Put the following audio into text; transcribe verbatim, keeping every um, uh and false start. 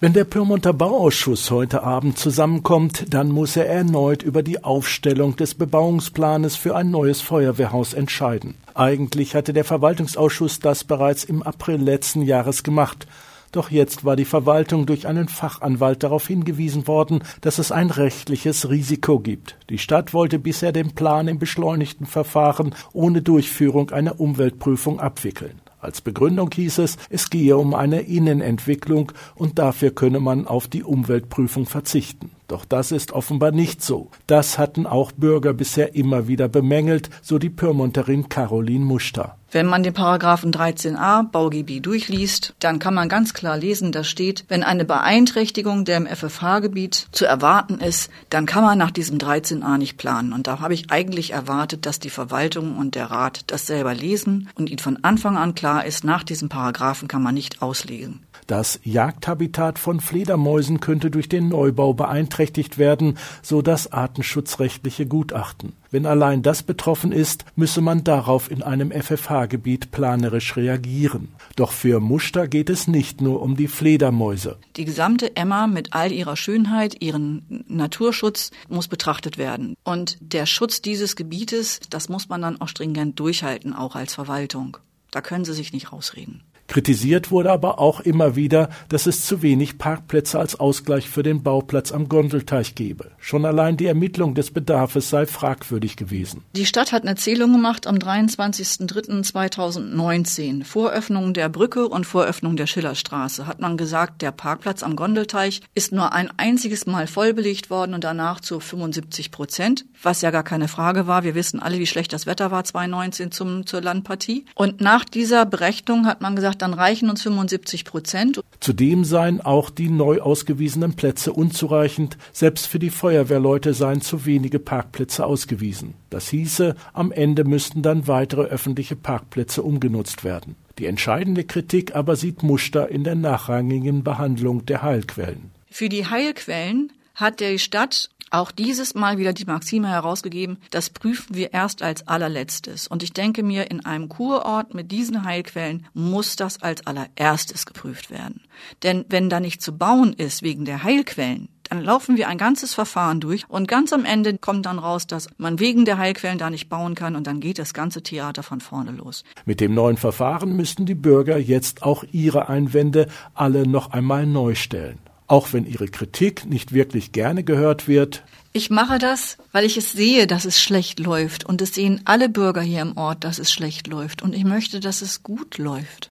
Wenn der Pyrmonter Bauausschuss heute Abend zusammenkommt, dann muss er erneut über die Aufstellung des Bebauungsplanes für ein neues Feuerwehrhaus entscheiden. Eigentlich hatte der Verwaltungsausschuss das bereits im April letzten Jahres gemacht. Doch jetzt war die Verwaltung durch einen Fachanwalt darauf hingewiesen worden, dass es ein rechtliches Risiko gibt. Die Stadt wollte bisher den Plan im beschleunigten Verfahren ohne Durchführung einer Umweltprüfung abwickeln. Als Begründung hieß es, es gehe um eine Innenentwicklung und dafür könne man auf die Umweltprüfung verzichten. Doch das ist offenbar nicht so. Das hatten auch Bürger bisher immer wieder bemängelt, so die Pyrmonterin Caroline Muster. Wenn man den Paragraphen dreizehn a Baugebiet durchliest, dann kann man ganz klar lesen, da steht, wenn eine Beeinträchtigung der im F F H-Gebiet zu erwarten ist, dann kann man nach diesem dreizehn a nicht planen. Und da habe ich eigentlich erwartet, dass die Verwaltung und der Rat das selber lesen und ihnen von Anfang an klar ist, nach diesem Paragraphen kann man nicht auslegen. Das Jagdhabitat von Fledermäusen könnte durch den Neubau beeinträchtigt werden, so das artenschutzrechtliche Gutachten. Wenn allein das betroffen ist, müsse man darauf in einem F F H-Gebiet planerisch reagieren. Doch für Muster geht es nicht nur um die Fledermäuse. Die gesamte Emma mit all ihrer Schönheit, ihren Naturschutz muss betrachtet werden. Und der Schutz dieses Gebietes, das muss man dann auch stringent durchhalten, auch als Verwaltung. Da können Sie sich nicht rausreden. Kritisiert wurde aber auch immer wieder, dass es zu wenig Parkplätze als Ausgleich für den Bauplatz am Gondelteich gebe. Schon allein die Ermittlung des Bedarfs sei fragwürdig gewesen. Die Stadt hat eine Zählung gemacht am dreiundzwanzigsten dritten zweitausendneunzehn. Vor Öffnung der Brücke und vor Öffnung der Schillerstraße hat man gesagt, der Parkplatz am Gondelteich ist nur ein einziges Mal vollbelegt worden und danach zu fünfundsiebzig Prozent, was ja gar keine Frage war. Wir wissen alle, wie schlecht das Wetter war zweitausendneunzehn zum, zur Landpartie. Und nach dieser Berechnung hat man gesagt, dann reichen uns fünfundsiebzig Prozent. Zudem seien auch die neu ausgewiesenen Plätze unzureichend. Selbst für die Feuerwehrleute seien zu wenige Parkplätze ausgewiesen. Das hieße, am Ende müssten dann weitere öffentliche Parkplätze umgenutzt werden. Die entscheidende Kritik aber sieht Muster in der nachrangigen Behandlung der Heilquellen. Für die Heilquellen hat die Stadt auch dieses Mal wieder die Maxime herausgegeben, das prüfen wir erst als allerletztes. Und ich denke mir, in einem Kurort mit diesen Heilquellen muss das als allererstes geprüft werden. Denn wenn da nicht zu bauen ist wegen der Heilquellen, dann laufen wir ein ganzes Verfahren durch und ganz am Ende kommt dann raus, dass man wegen der Heilquellen da nicht bauen kann und dann geht das ganze Theater von vorne los. Mit dem neuen Verfahren müssten die Bürger jetzt auch ihre Einwände alle noch einmal neu stellen. Auch wenn ihre Kritik nicht wirklich gerne gehört wird. Ich mache das, weil ich es sehe, dass es schlecht läuft. Und es sehen alle Bürger hier im Ort, dass es schlecht läuft. Und ich möchte, dass es gut läuft.